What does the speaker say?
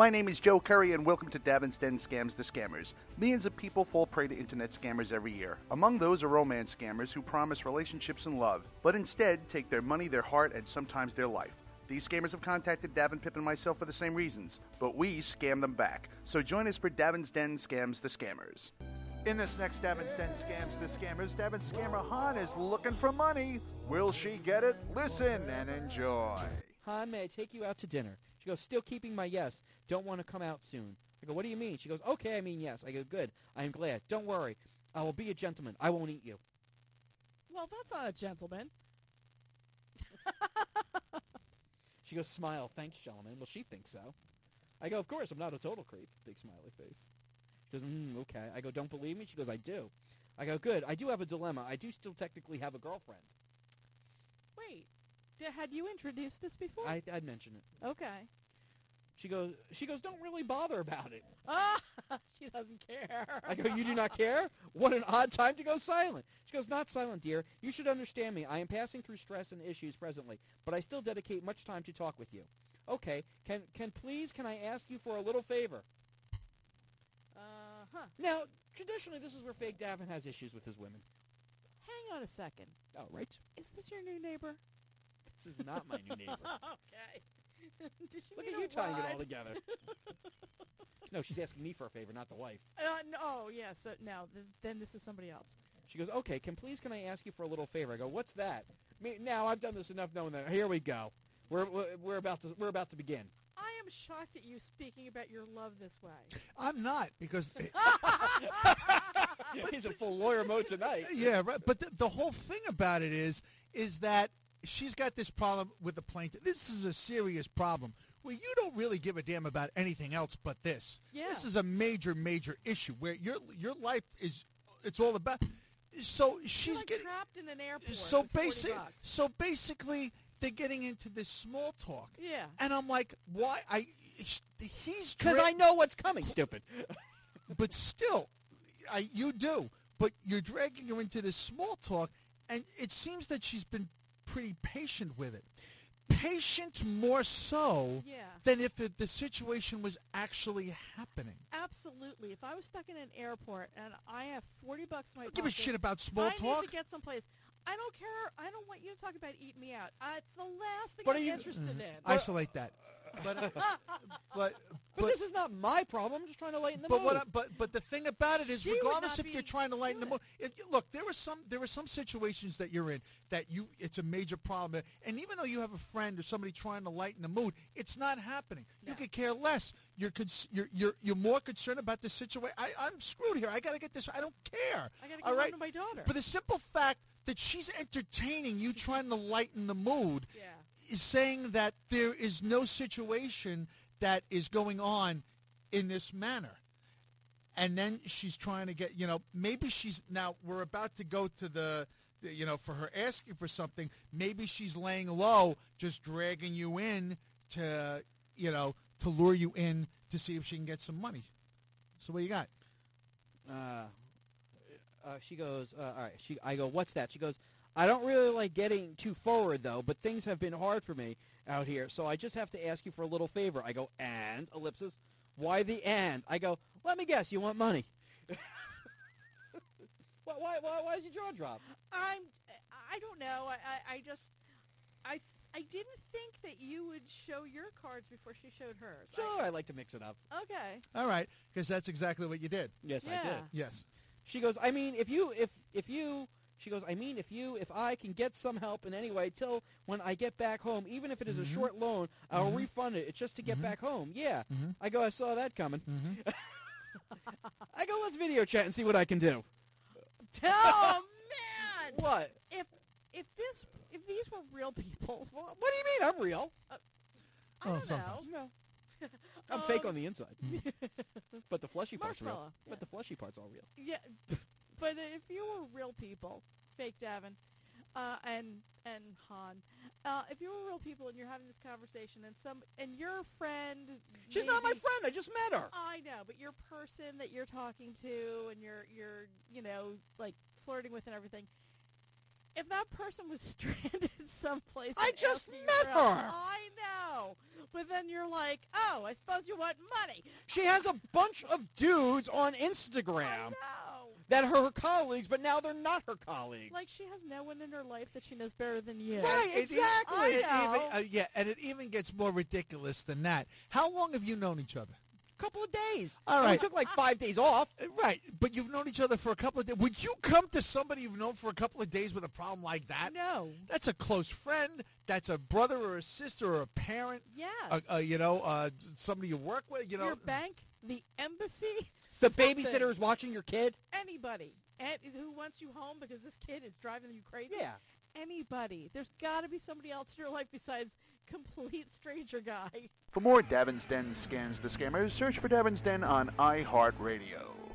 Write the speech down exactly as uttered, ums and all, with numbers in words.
My name is Joe Curry, and welcome to Davin's Den Scams the Scammers. Millions of people fall prey to internet scammers every year. Among those are romance scammers who promise relationships and love, but instead take their money, their heart, and sometimes their life. These scammers have contacted Davin, Pip, and myself for the same reasons, but we scam them back. So join us for Davin's Den Scams the Scammers. In this next Davin's Den Scams the Scammers, Davin's scammer Han is looking for money. Will she get it? Listen and enjoy. Han, may I take you out to dinner? She goes, still keeping my yes. Don't want to come out soon. I go, what do you mean? She goes, okay, I mean yes. I go, good. I am glad. Don't worry. I will be a gentleman. I won't eat you. Well, that's not a gentleman. She goes, smile. Thanks, gentlemen. Well, she thinks so. I go, of course, I'm not a total creep. Big smiley face. She goes, mm, okay. I go, don't believe me? She goes, I do. I go, good. I do have a dilemma. I do still technically have a girlfriend. Wait. D- had you introduced this before? I, I'd mention it. Okay. She goes, she goes, don't really bother about it. Ah, she doesn't care. I go, you do not care? What an odd time to go silent. She goes, not silent, dear. You should understand me. I am passing through stress and issues presently, but I still dedicate much time to talk with you. Okay, can can please, can I ask you for a little favor? Uh-huh. Now, traditionally, this is where fake Davin has issues with his women. Hang on a second. Oh, right? Is this your new neighbor? This is not my new neighbor. Okay. Did she Look need at you a tying it ride? all together. No, she's asking me for a favor, not the wife. Uh, no, oh, yeah, so now, th- then this is somebody else. She goes, okay, can please can I ask you for a little favor? I go, what's that? Me, now, I've done this enough knowing that. Here we go. We're, we're, we're, about to, we're about to begin. I am shocked at you speaking about your love this way. I'm not, because... He's in full lawyer mode tonight. Yeah, right. But the, the whole thing about it is, is that she's got this problem with the plaintiff. This is a serious problem where you don't really give a damn about anything else but this. Yeah. This is a major, major issue where your your life is, it's all about. So she's You're like getting trapped in an airport. so with forty basic. bucks. So basically, they're getting into this small talk. Yeah. And I'm like, why? I he's Because dra- I know what's coming, stupid. but still, I, you do. But you're dragging her into this small talk, and it seems that she's been pretty patient with it. Patient more so Yeah. than if it, the situation was actually happening. Absolutely. If I was stuck in an airport and I have forty bucks in my Don't give a pocket, shit about small I talk. need to get someplace. I don't care. I don't want you to talk about eating me out. Uh, it's the last thing But I'm are you- interested in. Isolate that. But, uh, but, But this is not my problem. I'm just trying to lighten the But mood. what? I, but but the thing about it is, She would regardless not if be you're trying to lighten the doing mood, if you, look, there are some there are some situations that you're in that you it's a major problem, and even though you have a friend or somebody trying to lighten the mood, it's not happening. No. You could care less. You're cons- you're you're you're more concerned about the situation. I I'm screwed here. I got to get this. I don't care. I got to All get right. home to my daughter. But the simple fact that she's entertaining you trying to lighten the mood yeah. is saying that there is no situation that is going on in this manner. And then she's trying to get, you know, maybe she's, now we're about to go to the, the, you know, for her asking for something, maybe she's laying low, just dragging you in to, you know, to lure you in to see if she can get some money. So what you got? Uh, uh, she goes, uh, all right. She, I go, what's that? She goes, I don't really like getting too forward, though, but things have been hard for me out here, so I just have to ask you for a little favor. I go, and? Ellipsis. Why the and? I go, let me guess, you want money. why, why, why, why did your jaw drop? I'm. I don't know. I, I, I just. I. I didn't think that you would show your cards before she showed hers. Sure, I like to mix it up. I, okay. All right, because that's exactly what you did. Yes, I Yeah. did. Yes. She goes, I mean, if you, if, if you, she goes, I mean, if you, if I can get some help in any way till when I get back home, even if it is a short loan, I'll Mhm. refund it. It's just to get Mhm. back home. Yeah. Mhm. I go, I saw that coming. Mm-hmm. I go, let's video chat and see what I can do. Oh man! What? If if this if these were real people, Well, what do you mean? I'm real. I Oh, don't sometimes. know. No. I'm fake Um, on the inside. But the fleshy part's real. Marshmallow. But the fleshy part's all real. Yeah, but if you were real people, fake Davin, uh, and and Han, uh, if you were real people and you're having this conversation and some and your friend, She's not my maybe- friend. I just met her. I know, but your person that you're talking to and you're you're you know like flirting with and everything, if that person was stranded someplace, I and just asked you met out, her. I know, but then you're like, oh, I suppose you want money. She has a bunch of dudes on I Instagram know. that are her colleagues, but now they're not her colleagues. Like she has no one in her life that she knows better than you. Right, It e- exactly. I it know. even- uh, yeah, and it even gets more ridiculous than that. How long have you known each other? Couple of days. All And we right. took like five days off. Uh, Right, but you've known each other for a couple of days. Would you come to somebody you've known for a couple of days with a problem like that? No. That's a close friend. That's a brother or a sister or a parent. Yes. Uh, uh, you know, uh, somebody you work with. You know, Your bank, the embassy, The something. babysitter is watching your kid. Anybody and who wants you home because this kid is driving you crazy. Yeah. Anybody. There's got to be somebody else in your life besides complete stranger guy. For more Davin's Den Scans the Scammers, search for Davin's Den on iHeartRadio.